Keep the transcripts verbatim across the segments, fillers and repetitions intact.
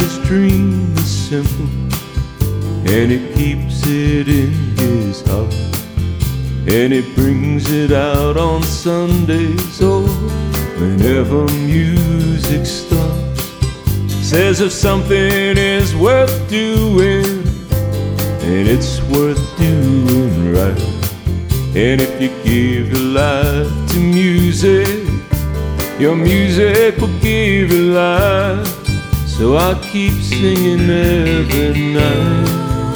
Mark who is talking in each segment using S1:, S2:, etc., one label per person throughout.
S1: Daddy's dream is simple, and he keeps it in his heart, and he brings it out on Sundays, oh, whenever music starts. Says if something is worth doing, and it's worth doing right, and if you give your life to music, your music will give you life. So I keep singing every night,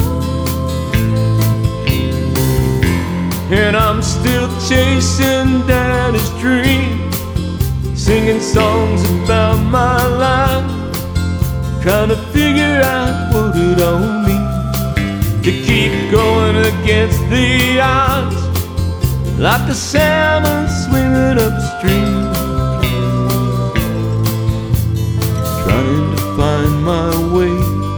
S1: and I'm still chasing Daddy's dream, singing songs about my life, trying to figure out what it all means to keep going against the odds, like a salmon swimming upstream, trying to find my way,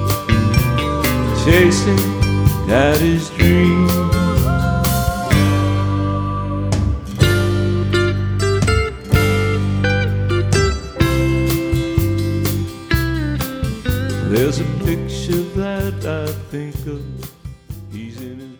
S1: chasing Daddy's dream. There's a picture that I think of. He's in his